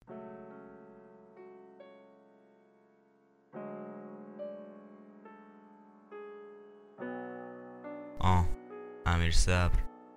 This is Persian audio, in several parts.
امیر صبر.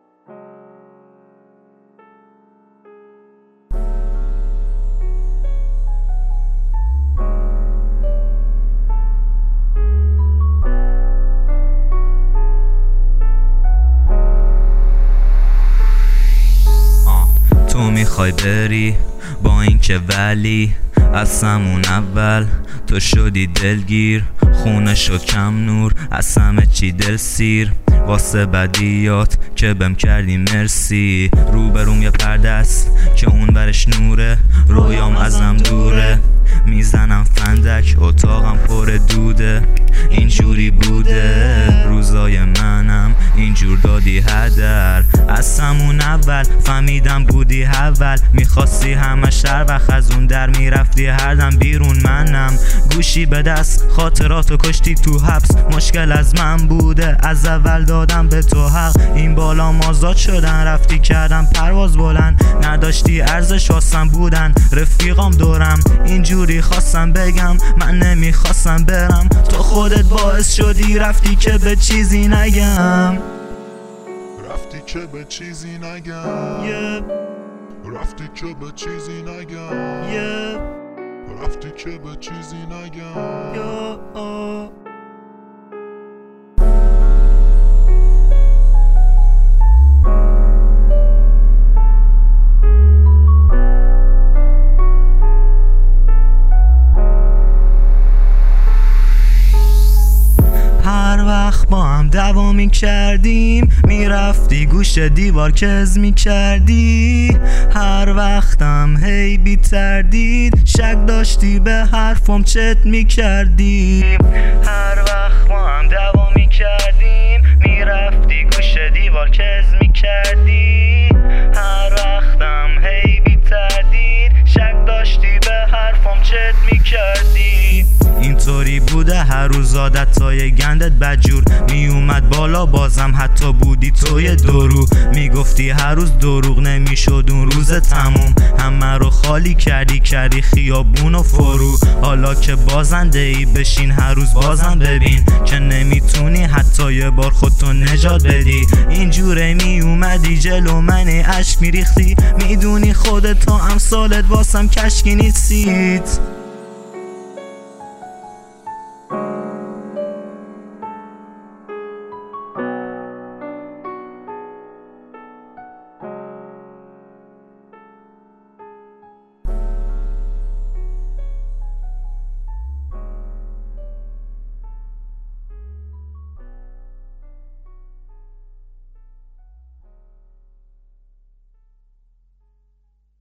تو میخوای بری با این که ولی از همون اول تو شدی دلگیر، خونه شد کم نور، از همه چی دل سیر، واسه بدیات که بهم کردی مرسی. روبروم یه پرده است که اون برش نوره، رویام ازم دوره، میزنم فندک اتاقم پر دوده. اینجوری بوده روزای منم، اینجور دادی هدر از همون اول، فهمیدم بودی اول، میخواستی همه شهر وقت از اون در میرفتی هر دم بیرون. منم گوشی به دست خاطراتو کشتی تو حبس، مشکل از من بوده از اول دادم به تو حق. این بالا مازاد شدن رفتی کردم پرواز بلند، نداشتی ارزش واسم بودن رفیقام دورم، اینجوری خواستم بگم من نمیخواستم برم، تو خودت باعث شدی رفتی که به چیزی نگم، رفتی که به چیزی نگم، رفتی که به چیزی نگم، رفتی که به چیزی نگم. هر وقت با هم دعوا می کردیم میرفتی گوش دیوار کز می کردی، هر وقتم هی بی تردید شک داشتی به حرفم چت می کردی. هر وقت با هم دعوا می کردیم میرفتی گوش دیوار کز می کردی، هر وقتم هی بی تردید شک داشتی به حرفم چت می کردی. اینطوری بوده هر روز عادتای گندت بدجور می اومد بالا، بازم حتی بودی توی درو، میگفتی هر روز دروغ نمیشد اون روز تموم، همه رو خالی کردی خیابون و فرو. حالا که بازنده ای بشین هر روز بازم ببین که نمیتونی حتی یه بار خودتو نجات بدی. اینجوره می اومدی جلو من اشک میریختی، میدونی خودت تا امثالت واسم کشکی نیستید.